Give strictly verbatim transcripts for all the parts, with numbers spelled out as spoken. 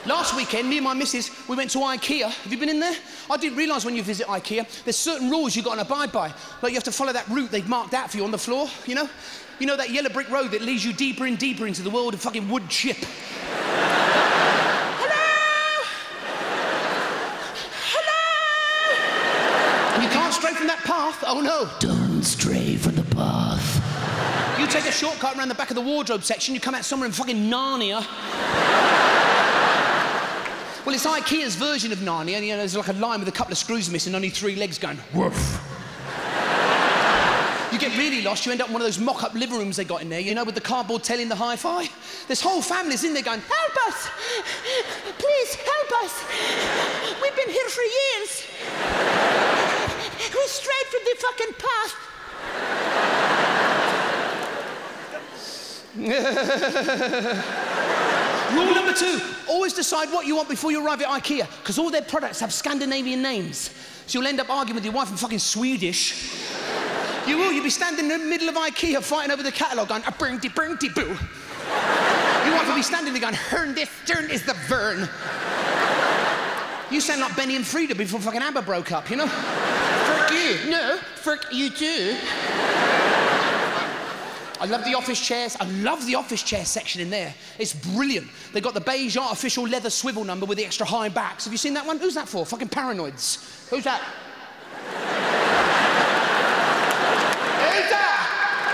Last weekend, me and my missus, we went to IKEA. Have you been in there? I didn't realise when you visit IKEA, there's certain rules you've got to abide by. Like you have to follow that route they've marked out for you on the floor, you know? You know that yellow brick road that leads you deeper and deeper into the world of fucking wood chip. Hello? Hello? And you can't stray from that path, oh no. Don't stray from the path. You take a shortcut around the back of the wardrobe section, you come out somewhere in fucking Narnia. Well, it's IKEA's version of Narnia, and you know, there's like a line with a couple of screws missing, only three legs going, woof. You get really lost, you end up in one of those mock-up living rooms they got in there, you know, with the cardboard telling the hi-fi. This whole family's in there going, help us! Please, help us! We've been here for years. We strayed from the fucking path. Rule number two, always decide what you want before you arrive at IKEA, because all their products have Scandinavian names. So you'll end up arguing with your wife in fucking Swedish. You will, you'll be standing in the middle of IKEA fighting over the catalogue going, a burnty burnty boo. Your wife will be standing there going, Hern this turn is the Vern. You sound like Benny and Frida before fucking ABBA broke up, you know? Fuck you. No, fuck you too. I love the office chairs. I love the office chair section in there. It's brilliant. They've got the beige artificial leather swivel number with the extra high backs. Have you seen that one? Who's that for? Fucking paranoids. Who's that? Who's that?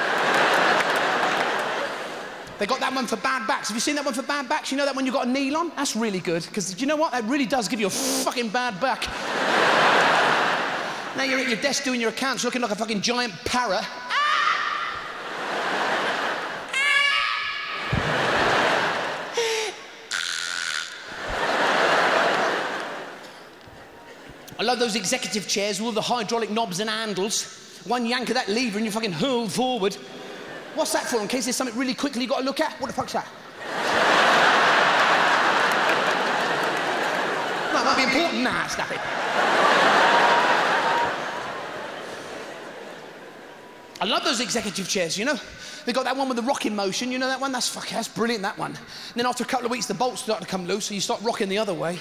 They got that one for bad backs. Have you seen that one for bad backs? You know that one you got a kneel on? That's really good, because do you know what? That really does give you a fucking bad back. Now you're at your desk doing your accounts looking like a fucking giant parrot. I love those executive chairs with all the hydraulic knobs and handles. One yank of that lever and you fucking hurl forward. What's that for, in case there's something really quickly you've got to look at? What the fuck's that? No, it might be important. Nah, stop it. I love those executive chairs, you know? They got that one with the rocking motion, you know that one? That's fucking, that's brilliant, that one. And then after a couple of weeks, the bolts start to come loose, so you start rocking the other way.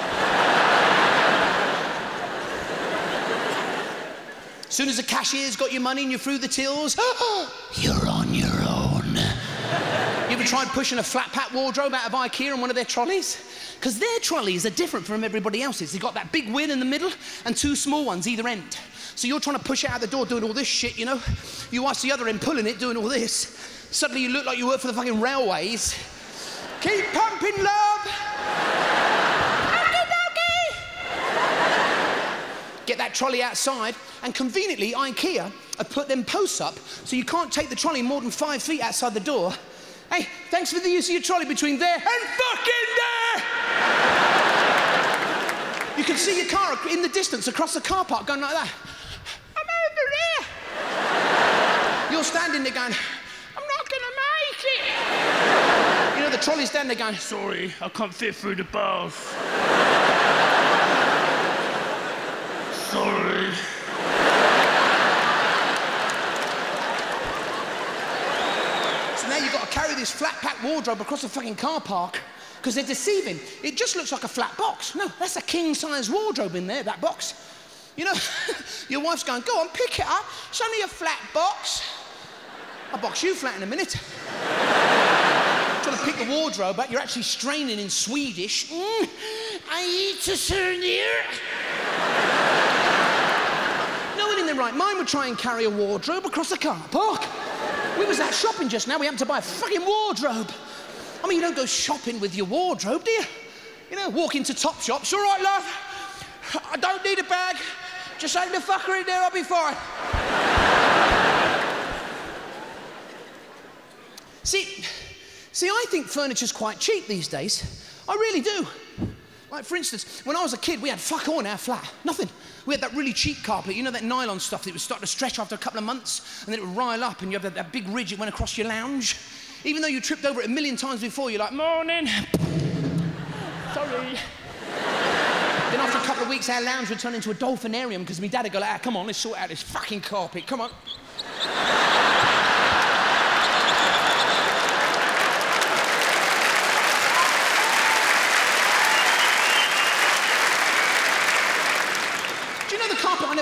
As soon as the cashier's got your money and you're through the tills, you're on your own. You ever tried pushing a flat-pack wardrobe out of IKEA on one of their trolleys? Because their trolleys are different from everybody else's. They've got that big wheel in the middle and two small ones either end. So you're trying to push it out the door doing all this shit, you know? You watch the other end pulling it, doing all this. Suddenly you look like you work for the fucking railways. Keep pumping, love! Get that trolley outside, and conveniently, IKEA have put them posts up so you can't take the trolley more than five feet outside the door. Hey, thanks for the use of your trolley between there and fucking there! You can see your car in the distance across the car park going like that. I'm over there! You're standing there going, I'm not gonna make it! You know, the trolley's down there going, sorry, I can't fit through the bars. Sorry. So now you've got to carry this flat-pack wardrobe across the fucking car park because they're deceiving. It just looks like a flat box. No, that's a king-size wardrobe in there, that box. You know, your wife's going, go on, pick it up. It's only a flat box. I'll box you flat in a minute. Trying to pick the wardrobe up, you're actually straining in Swedish. Mm, I eat to turn here. No one in their right mind would try and carry a wardrobe across a car park. We was out shopping just now, we happened to buy a fucking wardrobe. I mean, you don't go shopping with your wardrobe, do you? You know, walk into Topshop, it's all right, love. I don't need a bag. Just aim the fucker in there, I'll be fine. See, see, I think furniture's quite cheap these days. I really do. Like, for instance, when I was a kid, we had fuck all in our flat. Nothing. We had that really cheap carpet, you know, that nylon stuff that would start to stretch after a couple of months, and then it would rile up, and you have that, that big ridge that went across your lounge. Even though you tripped over it a million times before, you're like, morning. Sorry. Then after a couple of weeks, our lounge would turn into a dolphinarium, because my dad would go like, ah, come on, let's sort out this fucking carpet, come on.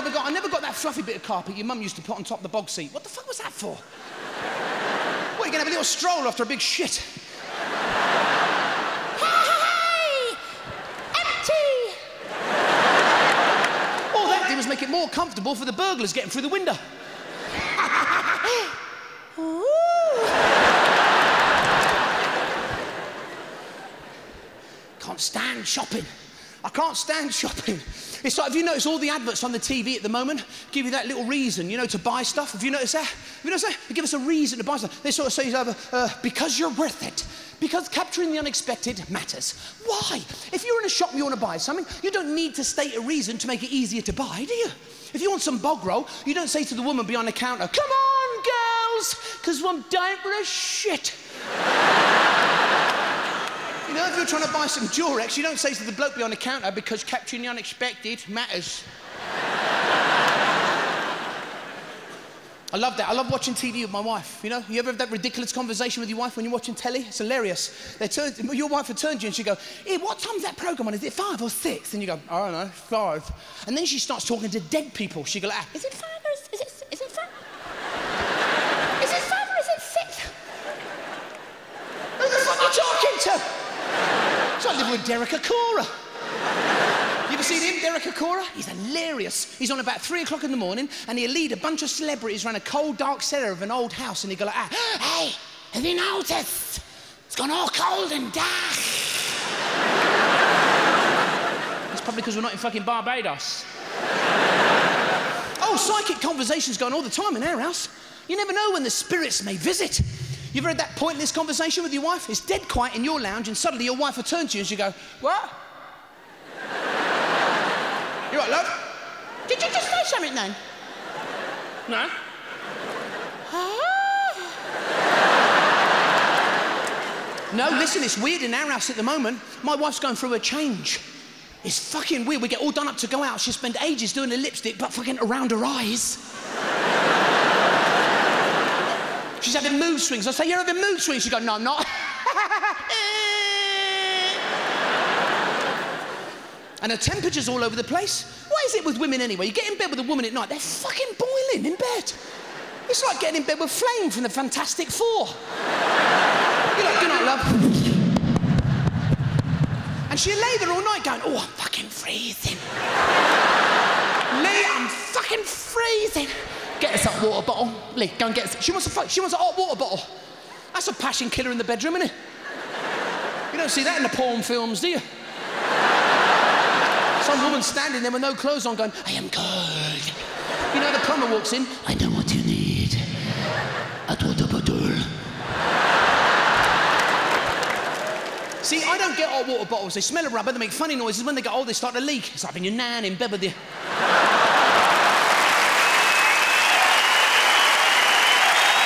never got, I never got that fluffy bit of carpet your mum used to put on top of the bog seat. What the fuck was that for? What, you gonna have a little stroll after a big shit? Hey! Empty! All that did was make it more comfortable for the burglars getting through the window. Can't stand shopping. I can't stand shopping. It's like, have you noticed all the adverts on the T V at the moment give you that little reason, you know, to buy stuff? Have you noticed that? Have you noticed that? They give us a reason to buy stuff. They sort of say, uh, uh, because you're worth it. Because capturing the unexpected matters. Why? If you're in a shop and you want to buy something, you don't need to state a reason to make it easier to buy, do you? If you want some bog roll, you don't say to the woman behind the counter, come on, girls, because I'm dying for a shit. You know, if you're trying to buy some Durex, you don't say to the bloke behind the counter, because capturing the unexpected matters. I love that. I love watching T V with my wife, you know? You ever have that ridiculous conversation with your wife when you're watching telly? It's hilarious. They turn, your wife will turn to you and she'll go, hey, what time's that programme on? Is it five or six? And you go, I don't know, five. And then she starts talking to dead people. She'll go, ah, is it five or is, is it, is it five? Is it five or is it six? Who the fuck are you talking to? So I live with Derek Acora. You ever seen him, Derek Acora? He's hilarious. He's on about three o'clock in the morning and he'll lead a bunch of celebrities around a cold, dark cellar of an old house and he'll go like, ah, hey, have you noticed? It's gone all cold and dark. It's probably because we're not in fucking Barbados. Oh, psychic conversations going all the time in our house. You never know when the spirits may visit. You've heard that pointless conversation with your wife? It's dead quiet in your lounge and suddenly your wife will turn to you and she'll go, what? You right, love? Did you just say something then? No. No, listen, it's weird in our house at the moment. My wife's going through a change. It's fucking weird. We get all done up to go out. She'll spend ages doing her lipstick, but fucking around her eyes. She's having mood swings. I say, you're having mood swings. She goes, no, I'm not. And her temperature's all over the place. What is it with women anyway? You get in bed with a woman at night, they're fucking boiling in bed. It's like getting in bed with Flame from the Fantastic Four. You're like, good night, love. And she'll lay there all night going, oh, I'm fucking freezing. Lee, I'm fucking freezing. Get us a water bottle. Lee, go and get us. She wants a, she wants a hot water bottle. That's a passion killer in the bedroom, isn't it? You don't see that in the porn films, do you? Some woman standing there with no clothes on going, I am cold. You know, the plumber walks in. I know what you need. A water bottle. See, I don't get hot water bottles. They smell of rubber, they make funny noises. When they get old, they start to leak. It's like having your nan in bed with you.